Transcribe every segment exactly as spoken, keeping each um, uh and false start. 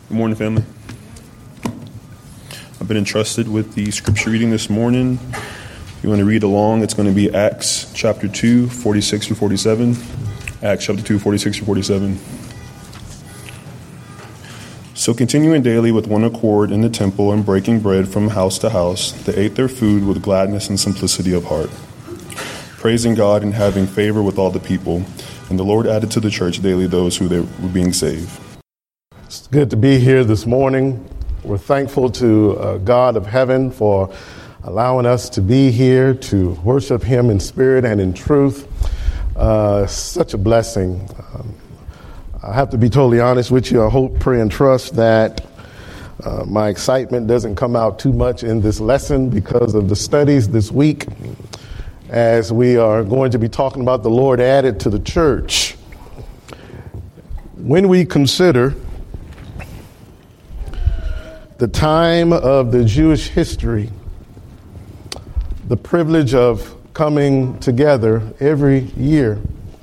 Good morning, family. I've been entrusted with the scripture reading this morning. If you want to read along, it's going to be Acts chapter two, forty-six through forty-seven. Acts chapter two, forty-six through forty-seven. So continuing daily with one accord in the temple and breaking bread from house to house, they ate their food with gladness and simplicity of heart, praising God and having favor with all the people. And the Lord added to the church daily those who they were being saved. It's good to be here this morning. We're thankful to uh, God of heaven for allowing us to be here to worship him in spirit and in truth. Uh, such a blessing. Um, I have to be totally honest with you. I hope, pray, and trust that uh, my excitement doesn't come out too much in this lesson because of the studies this week, as we are going to be talking about the Lord added to the church. When we consider the time of the Jewish history, the privilege of coming together every year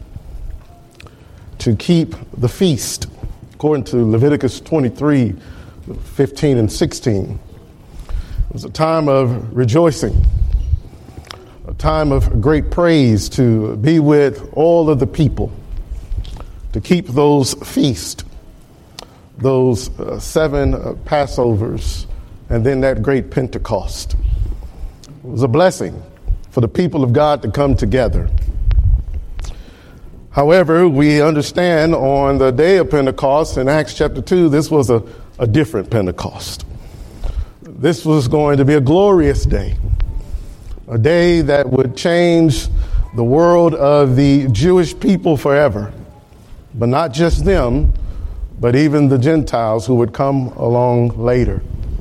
to keep the feast, according to Leviticus twenty-three, fifteen and sixteen. It was a time of rejoicing, a time of great praise to be with all of the people, to keep those feasts, those uh, seven uh, Passovers, and then that great Pentecost. It was a blessing for the people of God to come together. However, we understand on the day of Pentecost in Acts chapter two, this was a, a different Pentecost. This was going to be a glorious day, a day that would change the world of the Jewish people forever, but not just them, but even the Gentiles who would come along later.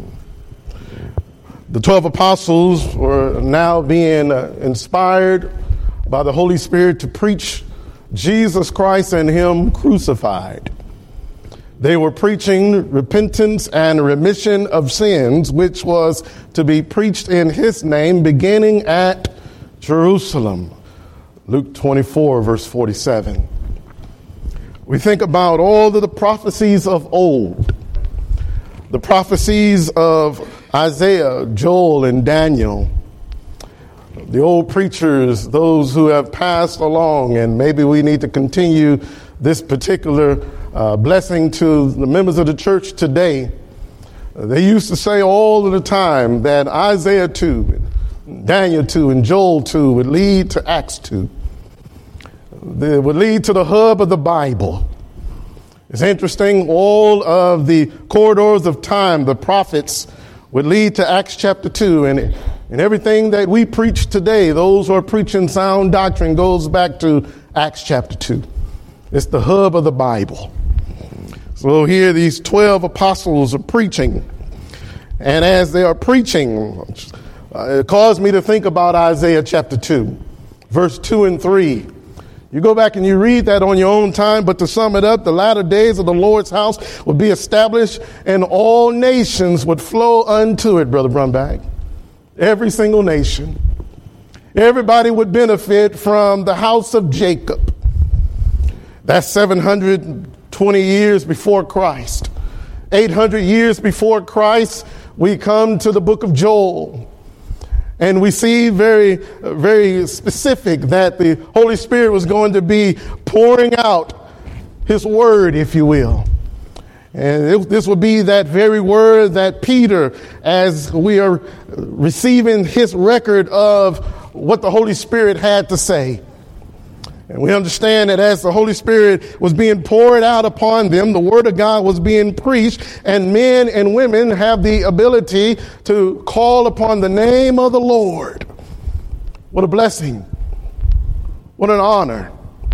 The twelve apostles were now being uh, inspired by the Holy Spirit to preach Jesus Christ and him crucified. They were preaching repentance and remission of sins, which was to be preached in his name beginning at Jerusalem. Luke twenty-four, verse forty-seven. We think about all of the prophecies of old, the prophecies of Isaiah, Joel, and Daniel, the old preachers, those who have passed along, and maybe we need to continue this particular uh, blessing to the members of the church today. They used to say all of the time that Isaiah two, Daniel two, and Joel two would lead to Acts two. They would lead to the hub of the Bible. It's interesting, all of the corridors of time, the prophets, would lead to Acts chapter two. And, and everything that we preach today, those who are preaching sound doctrine, goes back to Acts chapter two. It's the hub of the Bible. So here these twelve apostles are preaching. And as they are preaching, uh, it caused me to think about Isaiah chapter two, verse two and three. You go back and you read that on your own time, but to sum it up, the latter days of the Lord's house would be established and all nations would flow unto it, Brother Brumback. Every single nation. Everybody would benefit from the house of Jacob. That's seven hundred twenty years before Christ. eight hundred years before Christ, we come to the book of Joel. And we see very, very specific that the Holy Spirit was going to be pouring out his word, if you will. And it, this will be that very word that Peter, as we are receiving his record of what the Holy Spirit had to say. And we understand that as the Holy Spirit was being poured out upon them, the word of God was being preached, and men and women have the ability to call upon the name of the Lord. What a blessing. What an honor.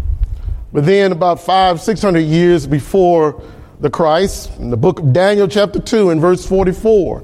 But then about five, six hundred years before the Christ, in the book of Daniel chapter two and verse forty-four,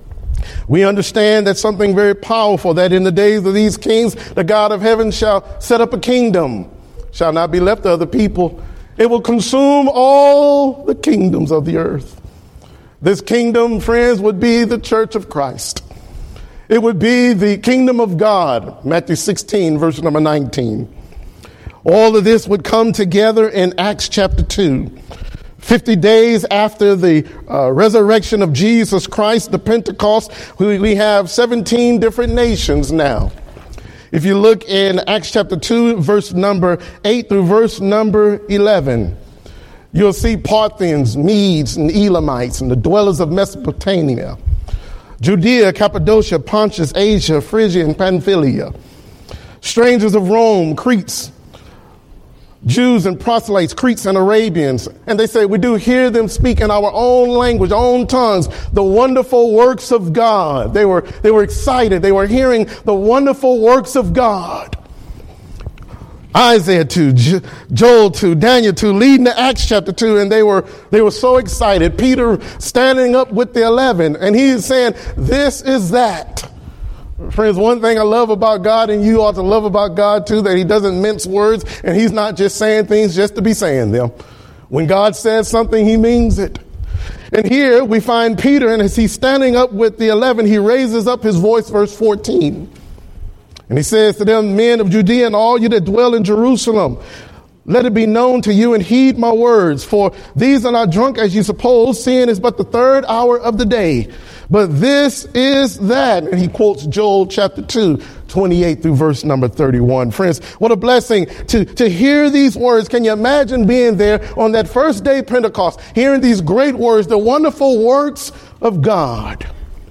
we understand that something very powerful, that in the days of these kings, the God of heaven shall set up a kingdom, shall not be left to other people. It will consume all the kingdoms of the earth. This kingdom, friends, would be the church of Christ. It would be the kingdom of God, Matthew sixteen, verse number nineteen. All of this would come together in Acts chapter two. fifty days after the uh, resurrection of Jesus Christ, the Pentecost, we, we have seventeen different nations now. If you look in Acts chapter two, verse number eight through verse number eleven, you'll see Parthians, Medes, and Elamites, and the dwellers of Mesopotamia, Judea, Cappadocia, Pontus, Asia, Phrygia, and Pamphylia, strangers of Rome, Cretes, Jews and proselytes, Cretes and Arabians. And they say, we do hear them speak in our own language, own tongues, the wonderful works of God. They were, they were excited. They were hearing the wonderful works of God. Isaiah two, Joel two, Daniel two, leading to Acts chapter two, and they were, they were so excited. Peter standing up with the eleven, and he is saying, this is that. Friends, one thing I love about God, and you ought to love about God too, that he doesn't mince words, and he's not just saying things just to be saying them. When God says something, he means it. And here we find Peter, and as he's standing up with the eleven, he raises up his voice, verse fourteen. And he says to them, men of Judea and all you that dwell in Jerusalem, let it be known to you and heed my words, for these are not drunk as you suppose, seeing it's but the third hour of the day. But this is that. And he quotes Joel chapter two, twenty-eight through verse number thirty-one. Friends, what a blessing to, to hear these words. Can you imagine being there on that first day of Pentecost, hearing these great words, the wonderful works of God?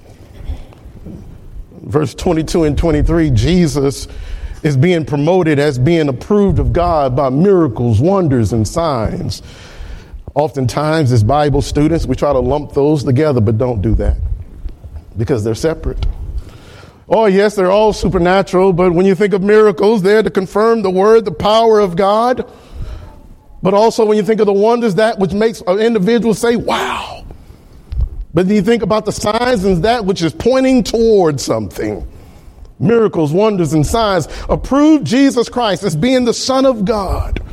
Verse twenty-two and twenty-three, Jesus is being promoted as being approved of God by miracles, wonders, and signs. Oftentimes, as Bible students, we try to lump those together, but don't do that because they're separate. Oh, yes, they're all supernatural, but when you think of miracles, they're to confirm the word, the power of God. But also when you think of the wonders, that which makes an individual say, wow. But then you think about the signs and that which is pointing towards something. Miracles, wonders, and signs approve Jesus Christ as being the Son of God.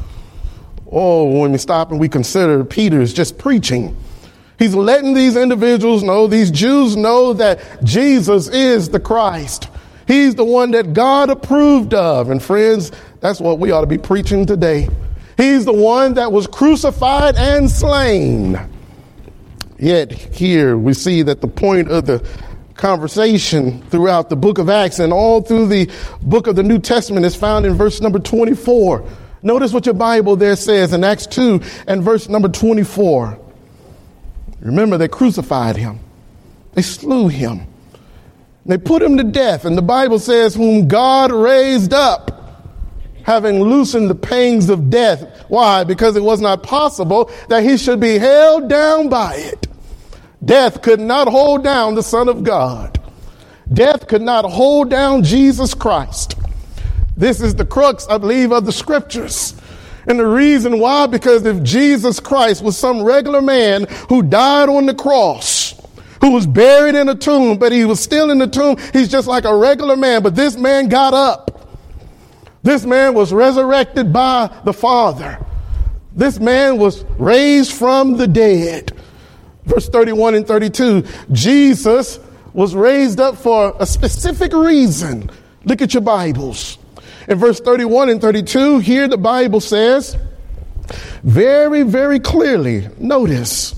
Oh, when we stop and we consider Peter is just preaching. He's letting these individuals know, these Jews know that Jesus is the Christ. He's the one that God approved of. And friends, that's what we ought to be preaching today. He's the one that was crucified and slain. Yet here we see that the point of the conversation throughout the book of Acts and all through the book of the New Testament is found in verse number twenty-four. Notice what your Bible there says in Acts two and verse number twenty-four. Remember, they crucified him. They slew him. They put him to death. And the Bible says, whom God raised up, having loosened the pangs of death. Why? Because it was not possible that he should be held down by it. Death could not hold down the Son of God. Death could not hold down Jesus Christ. This is the crux, I believe, of the scriptures. And the reason why, because if Jesus Christ was some regular man who died on the cross, who was buried in a tomb, but he was still in the tomb, he's just like a regular man. But this man got up. This man was resurrected by the Father. This man was raised from the dead. Verse thirty-one and thirty-two, Jesus was raised up for a specific reason. Look at your Bibles. In verse thirty-one and thirty-two, here the Bible says very, very clearly, notice,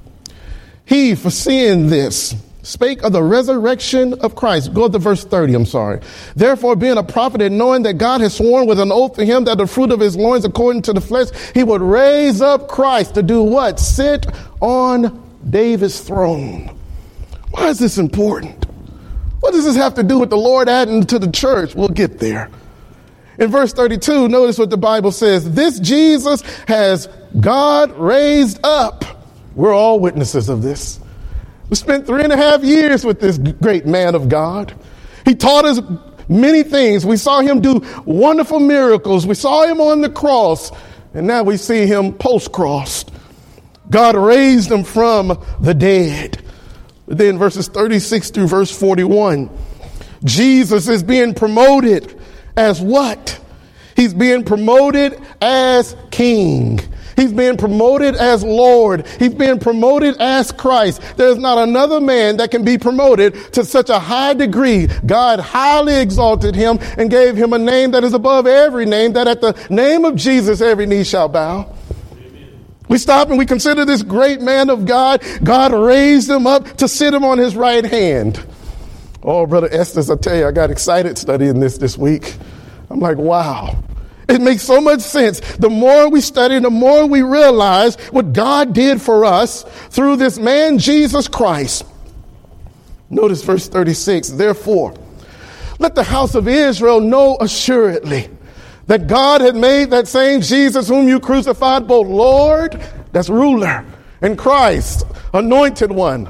he, foreseeing this, spake of the resurrection of Christ. Go to verse thirty, I'm sorry. Therefore, being a prophet and knowing that God has sworn with an oath to him that the fruit of his loins according to the flesh, he would raise up Christ to do what? Sit on David's throne. Why is this important? What does this have to do with the Lord adding to the church? We'll get there. In verse thirty-two, notice what the Bible says. This Jesus has God raised up. We're all witnesses of this. We spent three and a half years with this great man of God. He taught us many things. We saw him do wonderful miracles. We saw him on the cross. And now we see him post-cross. God raised him from the dead. But then verses thirty-six through verse forty-one, Jesus is being promoted as what? He's being promoted as King. He's being promoted as Lord. He's being promoted as Christ. There's not another man that can be promoted to such a high degree. God highly exalted him and gave him a name that is above every name, that at the name of Jesus every knee shall bow. Amen. We stop and we consider this great man of God. God raised him up to sit him on his right hand. Oh, Brother Estes, I tell you, I got excited studying this this week. I'm like, wow. It makes so much sense. The more we study, the more we realize what God did for us through this man, Jesus Christ. Notice verse thirty-six. Therefore, let the house of Israel know assuredly that God had made that same Jesus whom you crucified both Lord, that's ruler, and Christ, anointed one,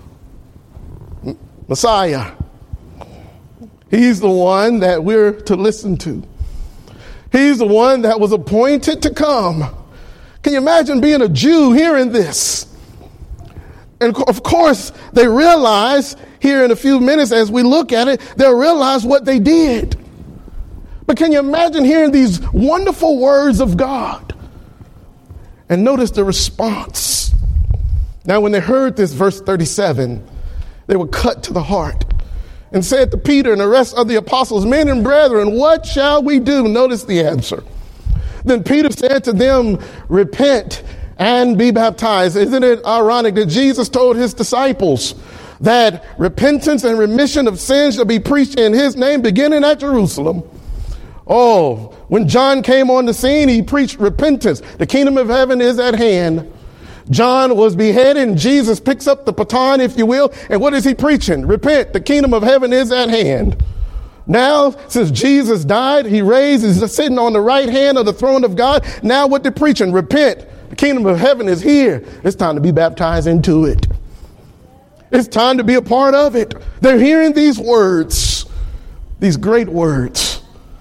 Messiah. He's the one that we're to listen to. He's the one that was appointed to come. Can you imagine being a Jew hearing this? And of course, they realize here in a few minutes as we look at it, they'll realize what they did. But can you imagine hearing these wonderful words of God? And notice the response. Now, when they heard this, verse thirty-seven, they were cut to the heart and said to Peter and the rest of the apostles, men and brethren, what shall we do? Notice the answer. Then Peter said to them, repent and be baptized. Isn't it ironic that Jesus told his disciples that repentance and remission of sins shall be preached in his name, beginning at Jerusalem? Oh, when John came on the scene, he preached repentance. The kingdom of heaven is at hand. John was beheaded, and Jesus picks up the baton, if you will. And what is he preaching? Repent, the kingdom of heaven is at hand. Now, since Jesus died, he raised, he's sitting on the right hand of the throne of God. Now what they're preaching? Repent, the kingdom of heaven is here. It's time to be baptized into it. It's time to be a part of it. They're hearing these words, these great words.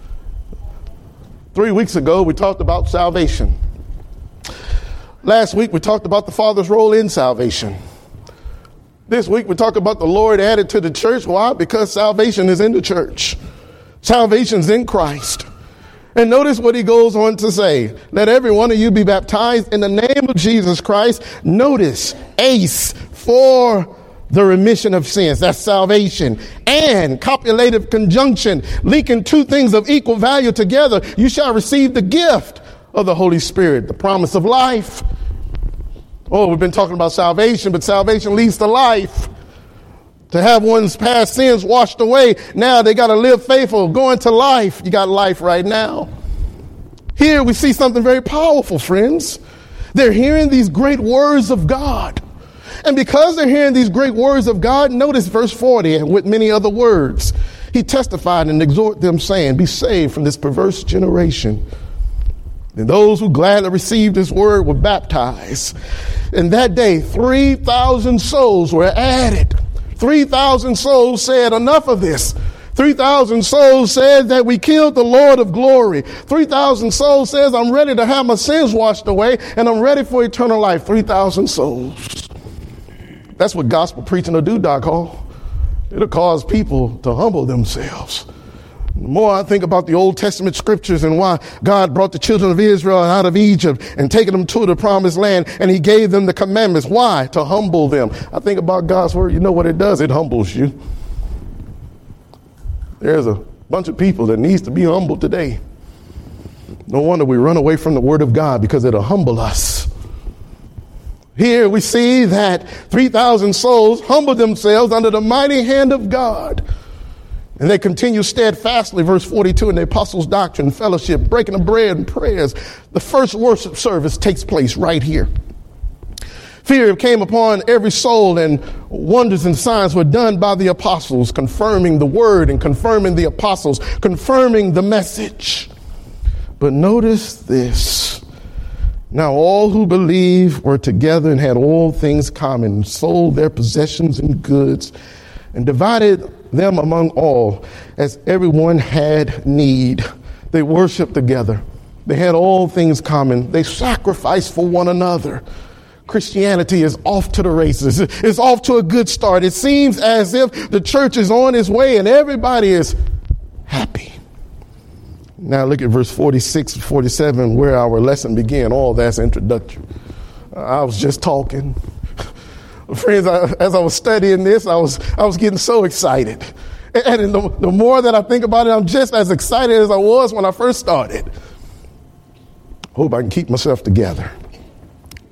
Three weeks ago, we talked about salvation. Last week, we talked about the Father's role in salvation. This week, we talk about the Lord added to the church. Why? Because salvation is in the church. Salvation's in Christ. And notice what he goes on to say. Let every one of you be baptized in the name of Jesus Christ. Notice, ace, for the remission of sins. That's salvation. And copulative conjunction, linking two things of equal value together. You shall receive the gift of the Holy Spirit, the promise of life. Oh, we've been talking about salvation, but salvation leads to life. To have one's past sins washed away. Now they got to live faithful, go into life. You got life right now. Here we see something very powerful, friends. They're hearing these great words of God. And because they're hearing these great words of God, notice verse forty, and with many other words, he testified and exhorted them, saying, be saved from this perverse generation. And those who gladly received his word were baptized. And that day, three thousand souls were added. three thousand souls said, enough of this. three thousand souls said that we killed the Lord of glory. three thousand souls says, I'm ready to have my sins washed away, and I'm ready for eternal life. three thousand souls. That's what gospel preaching will do, Doc Hall. It'll cause people to humble themselves. The more I think about the Old Testament scriptures and why God brought the children of Israel out of Egypt and taken them to the promised land, and he gave them the commandments. Why? To humble them. I think about God's word. You know what it does? It humbles you. There's a bunch of people that needs to be humbled today. No wonder we run away from the word of God, because it'll humble us. Here we see that three thousand souls humbled themselves under the mighty hand of God. And they continue steadfastly, verse forty-two, in the apostles' doctrine, fellowship, breaking of bread, and prayers. The first worship service takes place right here. Fear came upon every soul, and wonders and signs were done by the apostles, confirming the word and confirming the apostles, confirming the message. But notice this. Now all who believed were together and had all things common, sold their possessions and goods, and divided them among all as everyone had need. They worshiped together. They had all things common. They sacrificed for one another. Christianity is off to the races. It's off to a good start. It seems as if the church is on its way and everybody is happy. Now look at verse forty-six and forty-seven, where our lesson began. All that's introductory. I was just talking. Friends, I, as I was studying this, I was I was getting so excited. And, and the, the more that I think about it, I'm just as excited as I was when I first started. Hope I can keep myself together.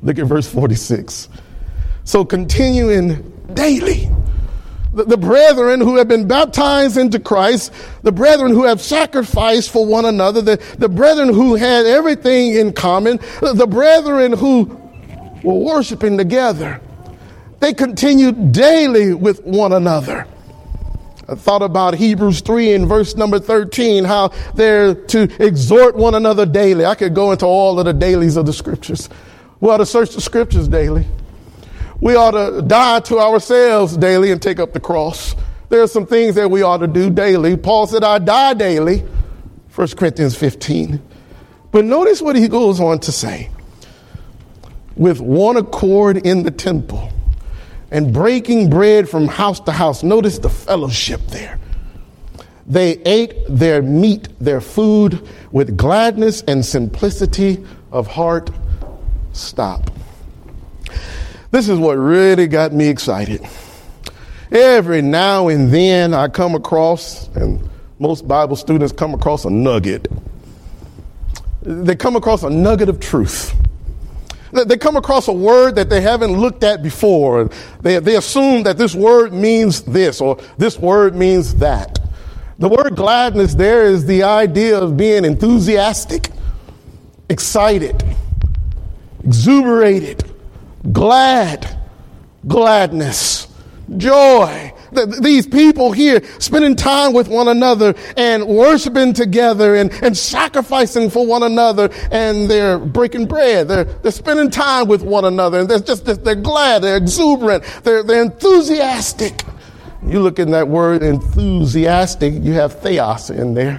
Look at verse forty-six. So continuing daily, the, the brethren who have been baptized into Christ, the brethren who have sacrificed for one another, the, the brethren who had everything in common, the, the brethren who were worshiping together, they continued daily with one another. I thought about Hebrews three in verse number thirteen, how they're to exhort one another daily. I could go into all of the dailies of the scriptures. We ought to search the scriptures daily. We ought to die to ourselves daily and take up the cross. There are some things that we ought to do daily. Paul said, I die daily, First Corinthians fifteen. But notice what he goes on to say. With one accord in the temple and breaking bread from house to house. Notice the fellowship there. They ate their meat, their food, with gladness and simplicity of heart. Stop. This is what really got me excited. Every now and then I come across, and most Bible students come across a nugget. They come across a nugget of truth. They come across a word that they haven't looked at before. They, they assume that this word means this or this word means that. The word gladness there is the idea of being enthusiastic, excited, exuberated, glad, gladness, joy. These people here spending time with one another and worshiping together and, and sacrificing for one another, and they're breaking bread. They're, they're spending time with one another, and they're just, they're glad, they're exuberant, they're, they're enthusiastic. You look in that word enthusiastic, you have theos in there.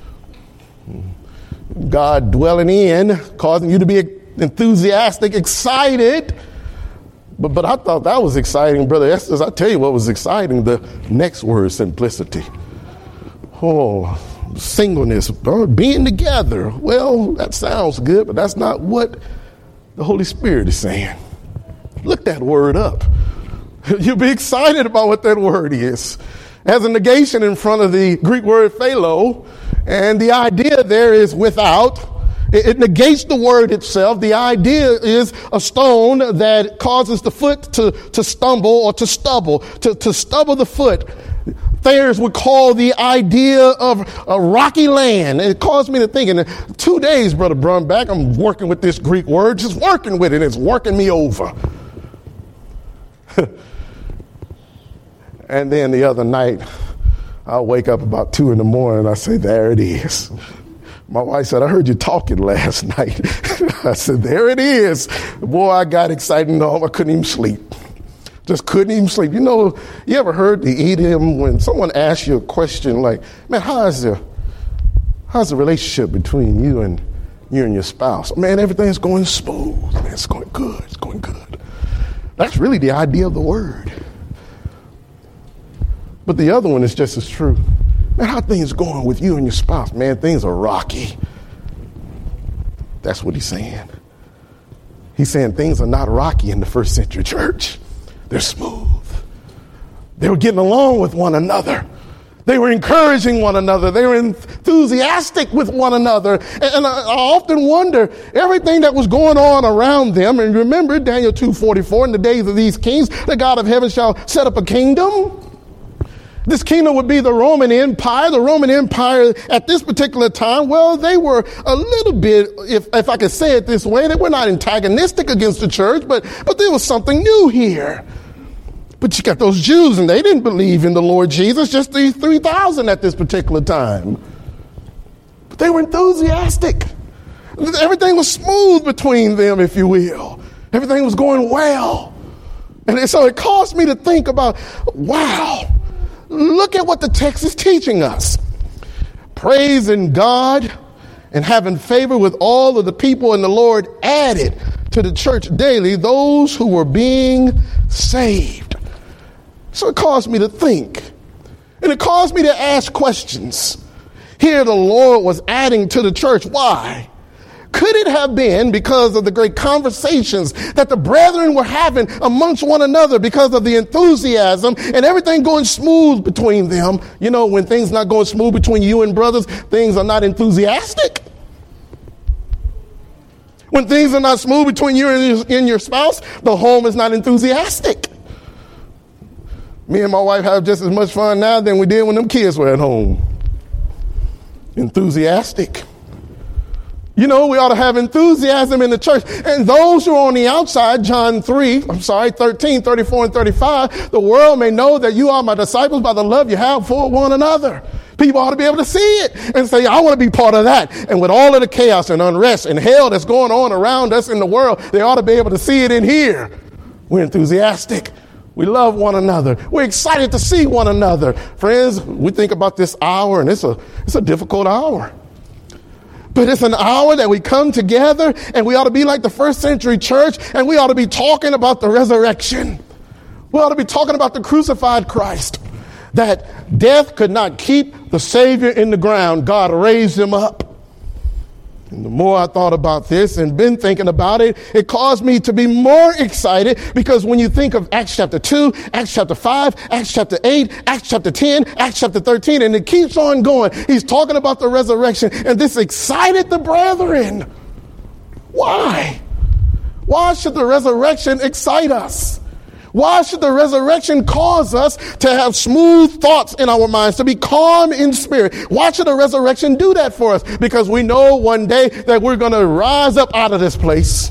God dwelling in, causing you to be enthusiastic, excited. But but I thought that was exciting, Brother Estes. I tell you what was exciting, the next word, simplicity. Oh, singleness, being together. Well, that sounds good, but that's not what the Holy Spirit is saying. Look that word up. You'll be excited about what that word is. It has a negation in front of the Greek word philo, and the idea there is without. It negates the word itself. The idea is a stone that causes the foot to, to stumble or to stubble, to, to stubble the foot. Thayers would call the idea of a rocky land. It caused me to think, in two days, Brother Brumback, I'm working with this Greek word, just working with it. It's working me over. And then the other night, I'll wake up about two in the morning and I say, there it is. My wife said, I heard you talking last night. I said, there it is. Boy, I got excited. No, I couldn't even sleep. Just couldn't even sleep. You know, you ever heard the idiom when someone asks you a question like, man, how's the, how's the relationship between you and you and your spouse? Man, everything's going smooth. Man, it's going good. It's going good. That's really the idea of the word. But the other one is just as true. Man, how things going with you and your spouse? Man, things are rocky. That's what he's saying. He's saying things are not rocky in the first century church. They're smooth. They were getting along with one another. They were encouraging one another. They were enthusiastic with one another. And I often wonder, everything that was going on around them, and remember Daniel two forty-four, in the days of these kings, the God of heaven shall set up a kingdom. This kingdom would be the Roman Empire. The Roman Empire at this particular time, well, they were a little bit, if, if I could say it this way, they were not antagonistic against the church, but, but there was something new here. But you got those Jews, and they didn't believe in the Lord Jesus, just these three thousand at this particular time. But they were enthusiastic. Everything was smooth between them, if you will. Everything was going well. And so it caused me to think about, wow, look at what the text is teaching us. Praising God and having favor with all of the people, and the Lord added to the church daily those who were being saved. So it caused me to think, and it caused me to ask questions. Here the Lord was adding to the church. Why? Could it have been because of the great conversations that the brethren were having amongst one another, because of the enthusiasm and everything going smooth between them? You know, when things not going smooth between you and brothers, things are not enthusiastic. When things are not smooth between you and your, and your spouse, the home is not enthusiastic. Me and my wife have just as much fun now than we did when them kids were at home. Enthusiastic. You know, we ought to have enthusiasm in the church. And those who are on the outside, John three, I'm sorry, thirteen, thirty-four, and thirty-five, the world may know that you are my disciples by the love you have for one another. People ought to be able to see it and say, I want to be part of that. And with all of the chaos and unrest and hell that's going on around us in the world, they ought to be able to see it in here. We're enthusiastic. We love one another. We're excited to see one another. Friends, we think about this hour, and it's a, it's a difficult hour. But it's an hour that we come together, and we ought to be like the first century church, and we ought to be talking about the resurrection. We ought to be talking about the crucified Christ, that death could not keep the Savior in the ground. God raised him up. And the more I thought about this and been thinking about it, it caused me to be more excited, because when you think of Acts chapter two, Acts chapter five, Acts chapter eight, Acts chapter ten, Acts chapter thirteen, and it keeps on going. He's talking about the resurrection, and this excited the brethren. Why? Why should the resurrection excite us? Why should the resurrection cause us to have smooth thoughts in our minds, to be calm in spirit? Why should the resurrection do that for us? Because we know one day that we're going to rise up out of this place.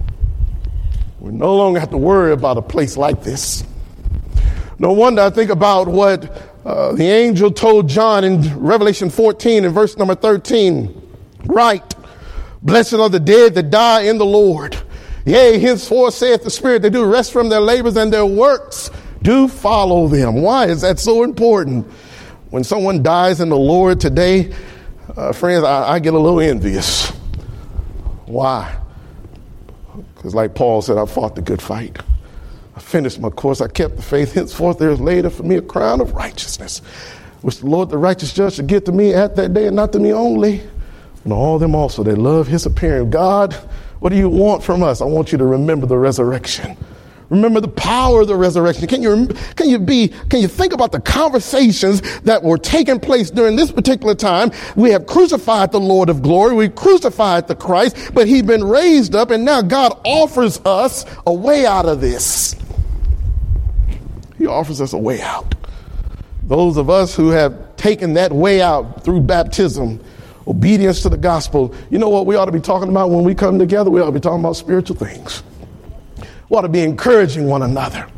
We no longer have to worry about a place like this. No wonder I think about what uh, the angel told John in Revelation fourteen and verse number thirteen. Right. Blessed are the dead that die in the Lord. Yea, henceforth saith the Spirit, they do rest from their labors, and their works do follow them. Why is that so important? When someone dies in the Lord today, uh, friends, I, I get a little envious. Why? Because like Paul said, I fought the good fight. I finished my course. I kept the faith. Henceforth there is laid up for me a crown of righteousness, which the Lord, the righteous judge, should give to me at that day, and not to me only, but all them also that love his appearing. God, what do you want from us? I want you to remember the resurrection. Remember the power of the resurrection. Can you, can you be, can you think about the conversations that were taking place during this particular time? We have crucified the Lord of glory. We crucified the Christ, but he's been raised up, and now God offers us a way out of this. He offers us a way out. Those of us who have taken that way out through baptism, obedience to the gospel, you know what we ought to be talking about when we come together? We ought to be talking about spiritual things. We ought to be encouraging one another.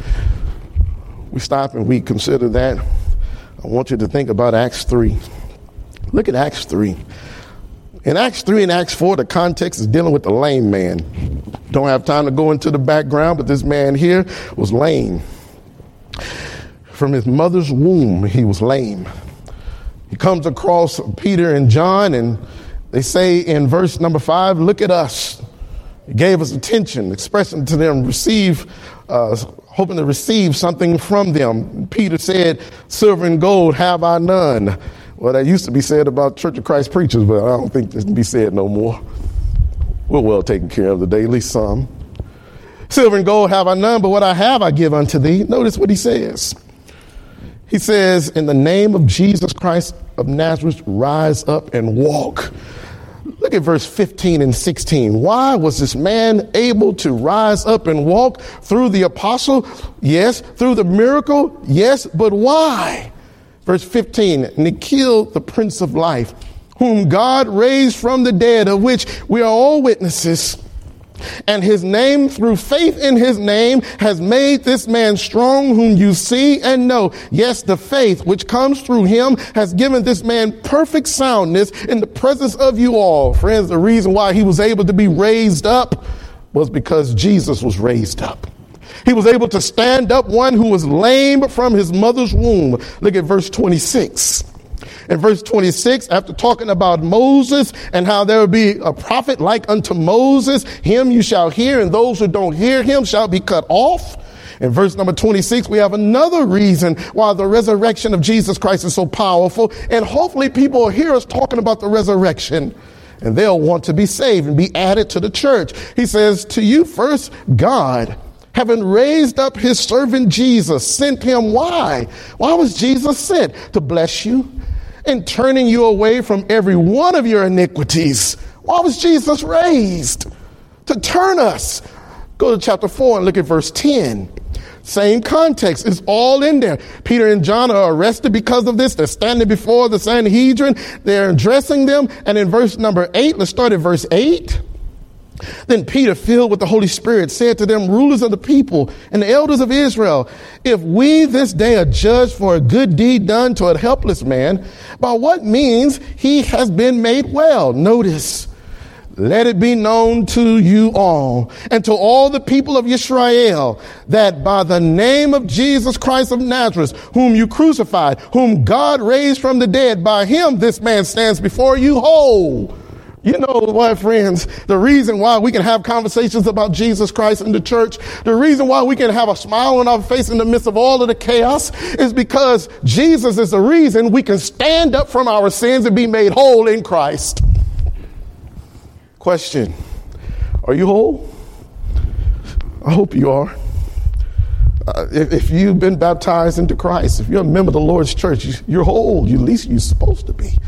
We stop and we consider that. I want you to think about Acts three. Look at Acts three. In Acts three and Acts four, the context is dealing with the lame man. Don't have time to go into the background, but this man here was lame. From his mother's womb, he was lame. He comes across Peter and John, and they say in verse number five, look at us. He gave us attention, expressing to them, receive, uh, hoping to receive something from them. Peter said, silver and gold have I none. Well, that used to be said about Church of Christ preachers, but I don't think this can be said no more. We're well taken care of today, at least some. Silver and gold have I none, but what I have I give unto thee. Notice what he says. He says, in the name of Jesus Christ of Nazareth, rise up and walk. Look at verse fifteen and sixteen. Why was this man able to rise up and walk? Through the apostle? Yes. Through the miracle? Yes. But why? Verse fifteen, and he killed the Prince of Life, whom God raised from the dead, of which we are all witnesses. And his name, through faith in his name, has made this man strong, whom you see and know. Yes, the faith which comes through him has given this man perfect soundness in the presence of you all. Friends, the reason why he was able to be raised up was because Jesus was raised up. He was able to stand up, one who was lame from his mother's womb. Look at verse twenty-six. In verse twenty-six, after talking about Moses and how there will be a prophet like unto Moses, him you shall hear, and those who don't hear him shall be cut off. In verse number twenty-six, we have another reason why the resurrection of Jesus Christ is so powerful. And hopefully people will hear us talking about the resurrection, and they'll want to be saved and be added to the church. He says, to you first, God, having raised up his servant Jesus, sent him. Why? Why was Jesus sent? To bless you and turning you away from every one of your iniquities. Why was Jesus raised? to turn us. Go to chapter four and look at verse ten. Same context. It's all in there. Peter and John are arrested because of this. They're standing before the Sanhedrin. They're addressing them. And in verse number eight, let's start at verse eight. Then Peter, filled with the Holy Spirit, said to them, rulers of the people and the elders of Israel, if we this day are judged for a good deed done to a helpless man, by what means he has been made well? Notice, let it be known to you all and to all the people of Israel that by the name of Jesus Christ of Nazareth, whom you crucified, whom God raised from the dead, by him this man stands before you whole. You know what, friends, the reason why we can have conversations about Jesus Christ in the church, the reason why we can have a smile on our face in the midst of all of the chaos is because Jesus is the reason we can stand up from our sins and be made whole in Christ. Question, are you whole? I hope you are. Uh, if, if you've been baptized into Christ, if you're a member of the Lord's church, you're whole. You, at least you're supposed to be.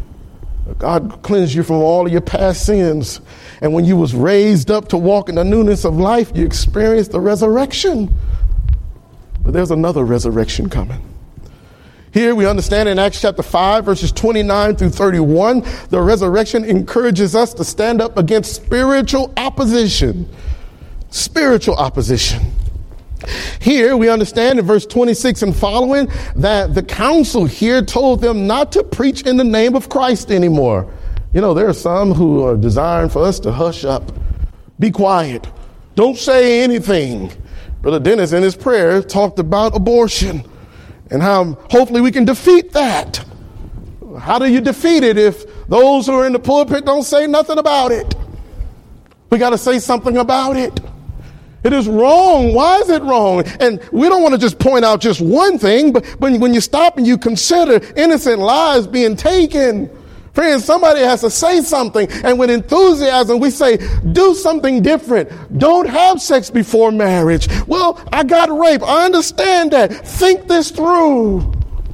God cleansed you from all of your past sins. And when you was raised up to walk in the newness of life, you experienced the resurrection. But there's another resurrection coming. Here we understand in Acts chapter five, verses twenty-nine through thirty-one, the resurrection encourages us to stand up against spiritual opposition. Spiritual opposition. Here we understand in verse twenty-six and following that the council here told them not to preach in the name of Christ anymore. You know, there are some who are designed for us to hush up, be quiet, don't say anything. Brother Dennis in his prayer talked about abortion and how hopefully we can defeat that. How do you defeat it if those who are in the pulpit don't say nothing about it? We got to say something about it. It is wrong. Why is it wrong? And we don't want to just point out just one thing, but when, when you stop and you consider innocent lives being taken, friends, somebody has to say something. And with enthusiasm, we say, do something different. Don't have sex before marriage. Well, I got raped. I understand that. Think this through.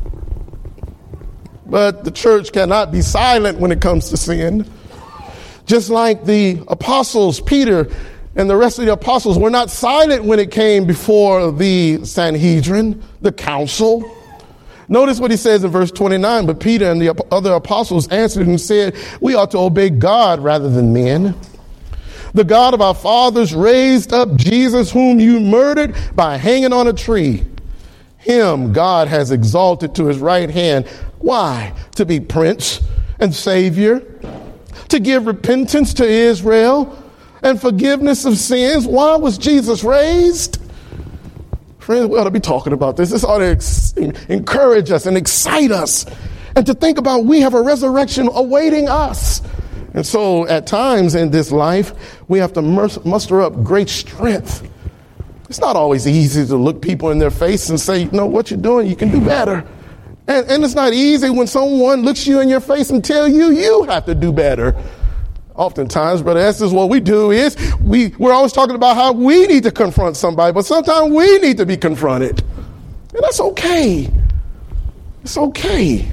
But the church cannot be silent when it comes to sin. Just like the apostles, Peter and the rest of the apostles were not silent when it came before the Sanhedrin, the council. Notice what he says in verse twenty-nine. But Peter and the other apostles answered and said, we ought to obey God rather than men. The God of our fathers raised up Jesus, whom you murdered by hanging on a tree. Him God has exalted to his right hand. Why? To be Prince and Savior, to give repentance to Israel and forgiveness of sins. Why was Jesus raised? Friends, we ought to be talking about this. This ought to ex- encourage us and excite us. And to think about we have a resurrection awaiting us. And so at times in this life, we have to muster up great strength. It's not always easy to look people in their face and say, you know, what you're doing, you can do better. And, and it's not easy when someone looks you in your face and tell you, you have to do better. Oftentimes, Brother Estes, what we do is we, we're always talking about how we need to confront somebody, but sometimes we need to be confronted. And that's okay. It's okay.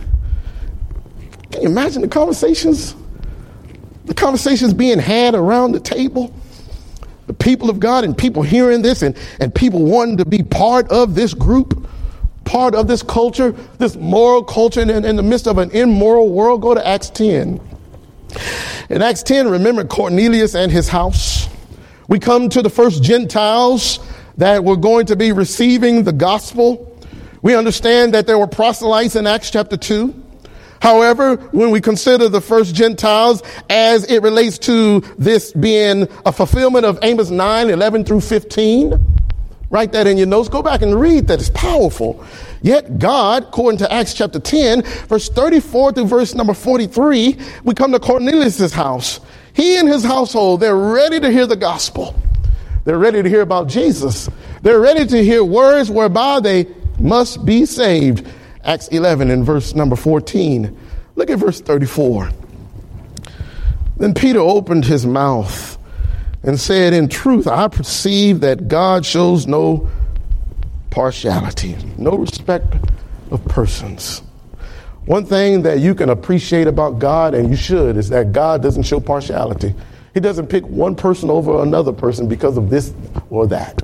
Can you imagine the conversations? The conversations being had around the table? The people of God and people hearing this and, and people wanting to be part of this group, part of this culture, this moral culture in, in the midst of an immoral world. Go to Acts ten. In Acts ten, remember Cornelius and his house. We come to the first Gentiles that were going to be receiving the gospel. We understand that there were proselytes in Acts chapter two. However, when we consider the first Gentiles as it relates to this being a fulfillment of Amos nine, eleven through fifteen, write that in your notes. Go back and read that. It's powerful. Yet God, according to Acts chapter ten, verse thirty-four through verse number forty-three, we come to Cornelius' house. He and his household, they're ready to hear the gospel. They're ready to hear about Jesus. They're ready to hear words whereby they must be saved. Acts eleven and verse number fourteen. Look at verse thirty-four. Then Peter opened his mouth and said, in truth, I perceive that God shows no partiality, no respect of persons. One thing that you can appreciate about God, and you should, is that God doesn't show partiality. He doesn't pick one person over another person because of this or that.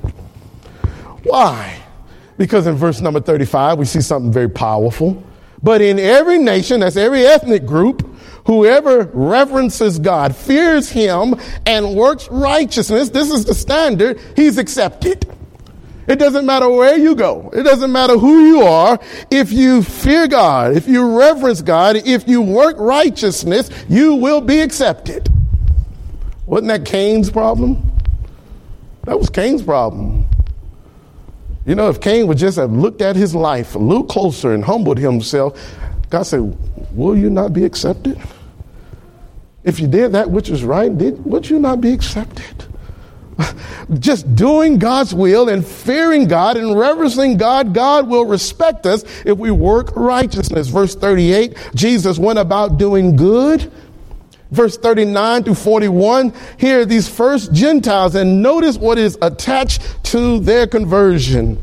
Why? Because in verse number thirty-five, we see something very powerful. But in every nation, that's every ethnic group, whoever reverences God, fears him, and works righteousness, this is the standard, he's accepted. It doesn't matter where you go. It doesn't matter who you are. If you fear God, if you reverence God, if you work righteousness, you will be accepted. Wasn't that Cain's problem? That was Cain's problem. You know, if Cain would just have looked at his life a little closer and humbled himself, God said, will you not be accepted? If you did that which is right, did, would you not be accepted? Just doing God's will and fearing God and reverencing God, God will respect us if we work righteousness. Verse thirty-eight, Jesus went about doing good. Verse thirty-nine through forty-one, here are these first Gentiles, and notice what is attached to their conversion.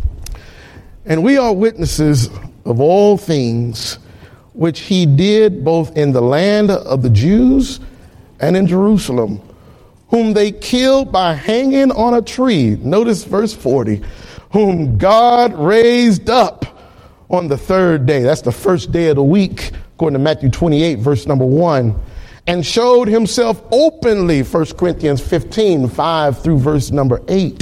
And we are witnesses of all things which he did both in the land of the Jews and in Jerusalem, whom they killed by hanging on a tree. Notice verse forty, whom God raised up on the third day. That's the first day of the week, according to Matthew twenty-eight, verse number one. And showed himself openly, First Corinthians fifteen, five through verse number eight.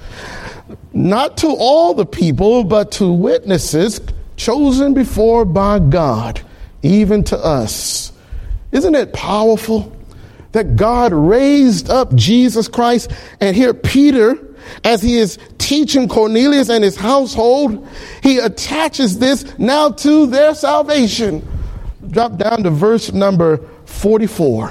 Not to all the people, but to witnesses chosen before by God, even to us. Isn't it powerful that God raised up Jesus Christ? And here Peter, as he is teaching Cornelius and his household, he attaches this now to their salvation. Drop down to verse number forty-four.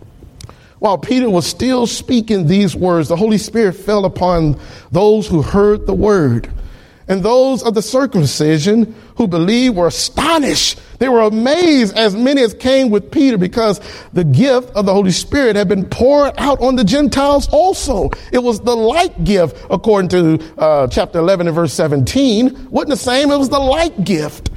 While Peter was still speaking these words, the Holy Spirit fell upon those who heard the word. And those of the circumcision who believed were astonished. They were amazed, as many as came with Peter, because the gift of the Holy Spirit had been poured out on the Gentiles also. It was the like gift, according to uh, chapter eleven and verse seventeen. Wasn't the same, it was the like gift.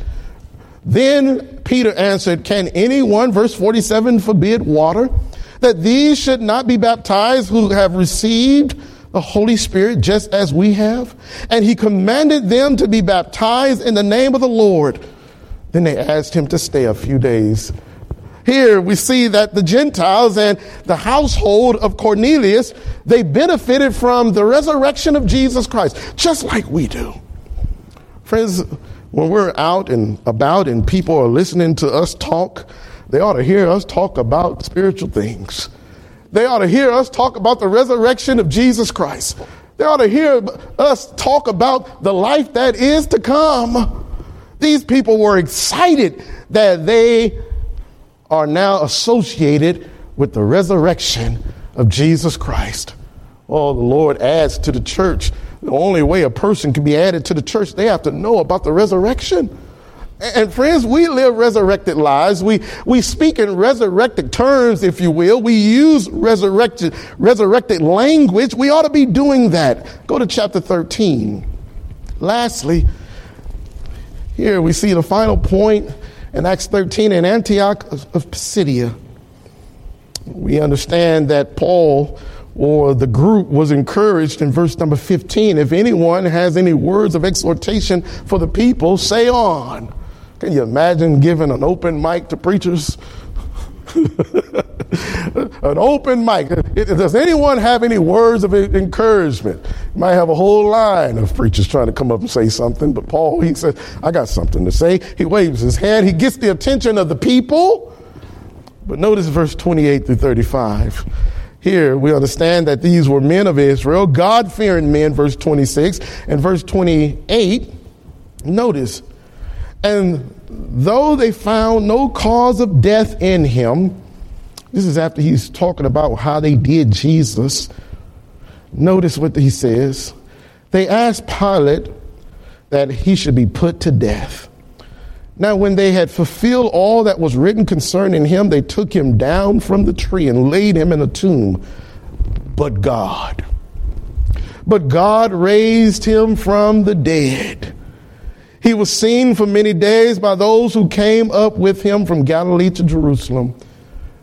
Then Peter answered, can anyone, verse forty-seven, forbid water, that these should not be baptized who have received the Holy Spirit just as we have? And he commanded them to be baptized in the name of the Lord. Then they asked him to stay a few days. Here we see that the Gentiles and the household of Cornelius, they benefited from the resurrection of Jesus Christ, just like we do. Friends, when we're out and about and people are listening to us talk, they ought to hear us talk about spiritual things. They ought to hear us talk about the resurrection of Jesus Christ. They ought to hear us talk about the life that is to come. These people were excited that they are now associated with the resurrection of Jesus Christ. Oh, the Lord adds to the church. The only way a person can be added to the church, they have to know about the resurrection. And friends, we live resurrected lives. We we speak in resurrected terms, if you will. We use resurrected resurrected language. We ought to be doing that. Go to chapter thirteen. Lastly, here we see the final point in Acts thirteen in Antioch of Pisidia. We understand that Paul, or the group, was encouraged in verse number fifteen. If anyone has any words of exhortation for the people, say on. Can you imagine giving an open mic to preachers? An open mic. Does anyone have any words of encouragement? You might have a whole line of preachers trying to come up and say something, but Paul, he says, I got something to say. He waves his hand. He gets the attention of the people. But notice verse twenty-eight through thirty-five. Here we understand that these were men of Israel, God-fearing men, verse twenty-six. And verse twenty-eight, notice, and though they found no cause of death in him, this is after he's talking about how they did Jesus. Notice what he says. They asked Pilate that he should be put to death. Now, when they had fulfilled all that was written concerning him, they took him down from the tree and laid him in a tomb. But God, but God raised him from the dead. He was seen for many days by those who came up with him from Galilee to Jerusalem,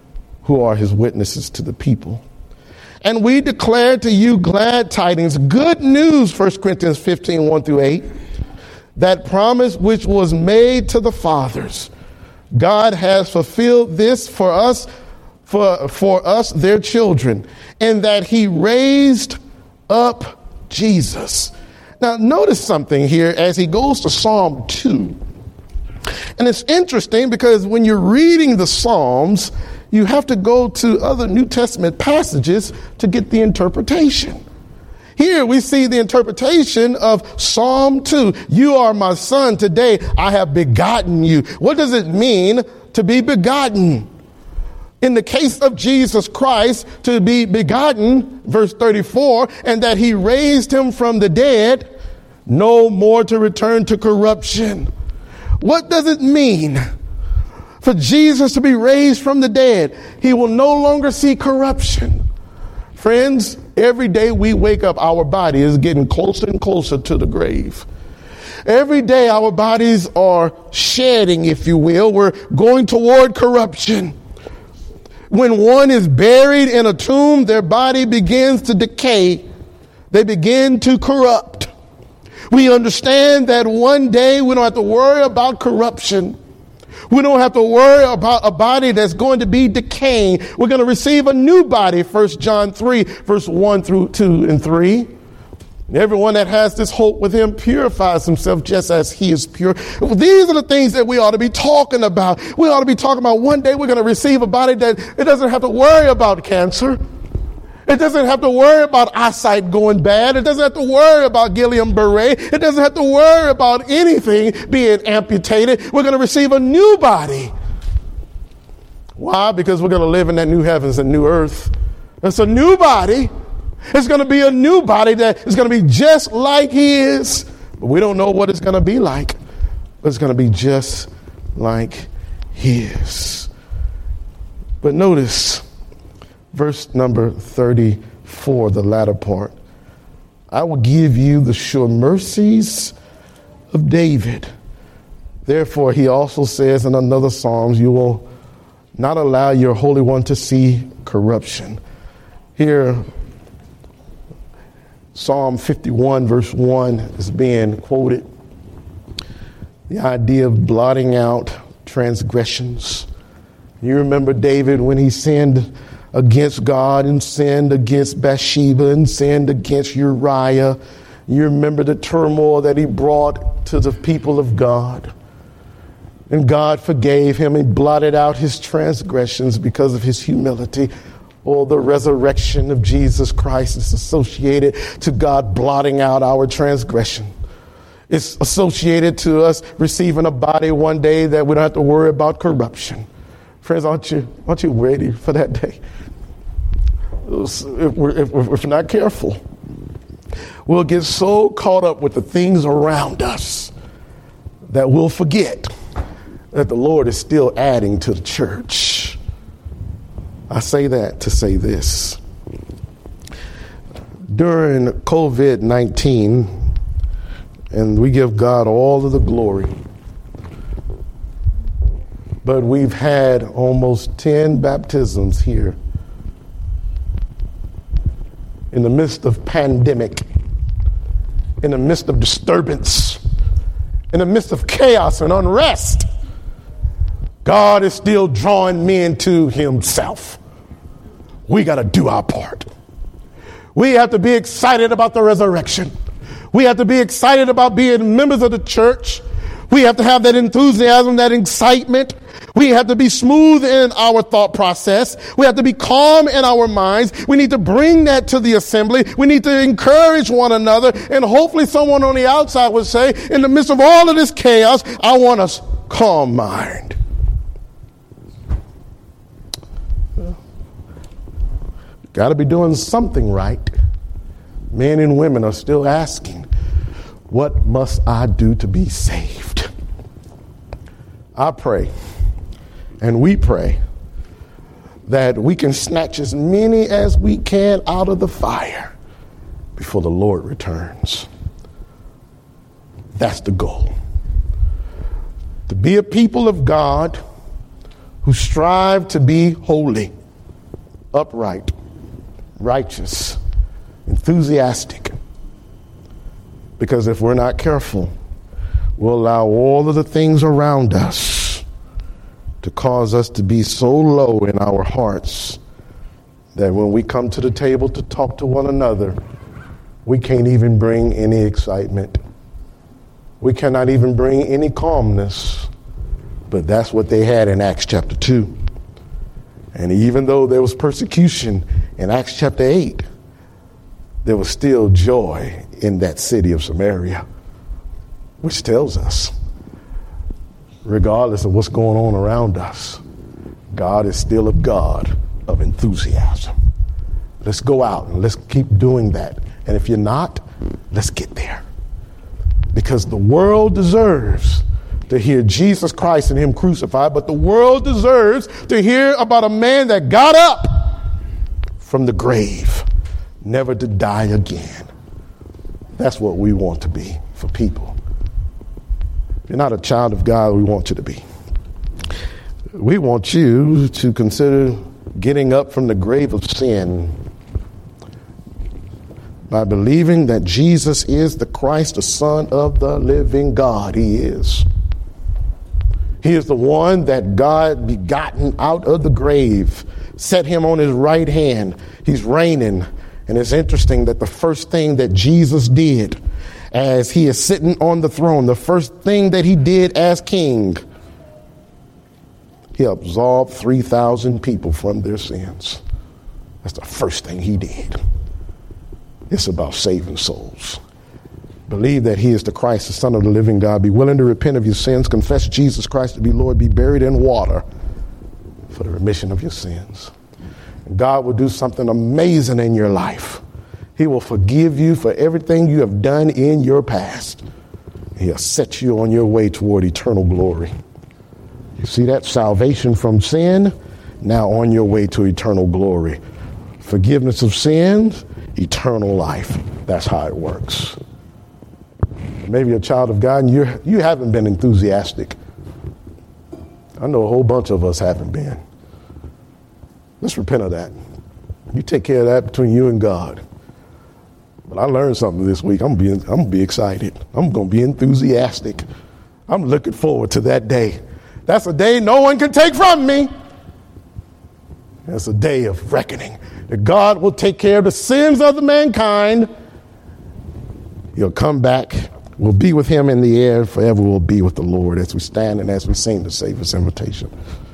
who are his witnesses to the people. And we declare to you glad tidings, good news, First Corinthians fifteen, one through eight, that promise which was made to the fathers. God has fulfilled this for us, for, for us, their children, and that he raised up Jesus. Now, notice something here as he goes to Psalm two. And it's interesting because when you're reading the Psalms, you have to go to other New Testament passages to get the interpretation. Here we see the interpretation of Psalm two. You are my son, today I have begotten you. What does it mean to be begotten? In the case of Jesus Christ, to be begotten, verse thirty-four, and that he raised him from the dead, no more to return to corruption. What does it mean for Jesus to be raised from the dead? He will no longer see corruption. Friends, every day we wake up, our body is getting closer and closer to the grave. Every day our bodies are shedding, if you will. We're going toward corruption. When one is buried in a tomb, their body begins to decay. They begin to corrupt. We understand that one day we don't have to worry about corruption. We don't have to worry about a body that's going to be decaying. We're going to receive a new body, First John three, verse one through two and three. Everyone that has this hope with him purifies himself just as he is pure. These are the things that we ought to be talking about. We ought to be talking about one day we're going to receive a body that it doesn't have to worry about cancer. It doesn't have to worry about eyesight going bad. It doesn't have to worry about Guillain-Barré. It doesn't have to worry about anything being amputated. We're going to receive a new body. Why? Because we're going to live in that new heavens and new earth. It's a new body. It's going to be a new body that is going to be just like he is. But we don't know what it's going to be like. But it's going to be just like his. But notice verse number thirty-four, the latter part. I will give you the sure mercies of David. Therefore, he also says in another Psalms, you will not allow your Holy One to see corruption. Here, Psalm fifty-one, verse one is being quoted. The idea of blotting out transgressions. You remember David when he sinned against God and sinned against Bathsheba and sinned against Uriah. You remember the turmoil that he brought to the people of God. And God forgave him and blotted out his transgressions because of his humility. Oh, the resurrection of Jesus Christ is associated to God blotting out our transgression. It's associated to us receiving a body one day that we don't have to worry about corruption. Friends, aren't you, aren't you ready for that day? If we're, if we're not careful, we'll get so caught up with the things around us that we'll forget that the Lord is still adding to the church. I say that to say this. During covid nineteen, and we give God all of the glory, but we've had almost ten baptisms here in the midst of pandemic, in the midst of disturbance, in the midst of chaos and unrest. God is still drawing men to himself. We got to do our part. We have to be excited about the resurrection. We have to be excited about being members of the church. We have to have that enthusiasm, that excitement. We have to be smooth in our thought process. We have to be calm in our minds. We need to bring that to the assembly. We need to encourage one another. And hopefully someone on the outside would say, in the midst of all of this chaos, I want a calm mind. Got to be doing something right. Men and women are still asking, what must I do to be saved? I pray, and we pray, that we can snatch as many as we can out of the fire before the Lord returns. That's the goal. To be a people of God who strive to be holy. upright, righteous, enthusiastic. Because if we're not careful, we'll allow all of the things around us to cause us to be so low in our hearts that when we come to the table to talk to one another, we can't even bring any excitement. We cannot even bring any calmness. But that's what they had in Acts chapter two. And even though there was persecution in Acts chapter eight, there was still joy in that city of Samaria, which tells us, regardless of what's going on around us, God is still a God of enthusiasm. Let's go out and let's keep doing that. And if you're not, let's get there. Because the world deserves to hear Jesus Christ and him crucified, but the world deserves to hear about a man that got up from the grave, never to die again. That's what we want to be for people. If you're not a child of God, we want you to be. We want you to consider getting up from the grave of sin by believing that Jesus is the Christ, the Son of the living God. He is. He is the one that God begotten out of the grave, set him on his right hand. He's reigning. And it's interesting that the first thing that Jesus did as he is sitting on the throne, the first thing that he did as king, he absolved three thousand people from their sins. That's the first thing he did. It's about saving souls. Believe that he is the Christ, the Son of the living God. Be willing to repent of your sins. Confess Jesus Christ to be Lord. Be buried in water for the remission of your sins. And God will do something amazing in your life. He will forgive you for everything you have done in your past. He'll set you on your way toward eternal glory. You see that? Salvation from sin, now on your way to eternal glory. Forgiveness of sins, eternal life. That's how it works. Maybe you're a child of God and you're, you haven't been enthusiastic. I know a whole bunch of us haven't been. Let's repent of that. You take care of that between you and God. But I learned something this week. I'm being, I'm gonna be excited. I'm going to be enthusiastic. I'm looking forward to that day. That's a day no one can take from me. That's a day of reckoning. That God will take care of the sins of the mankind. He'll come back. We'll be with him in the air. Forever we'll be with the Lord as we stand and as we sing the Savior's invitation.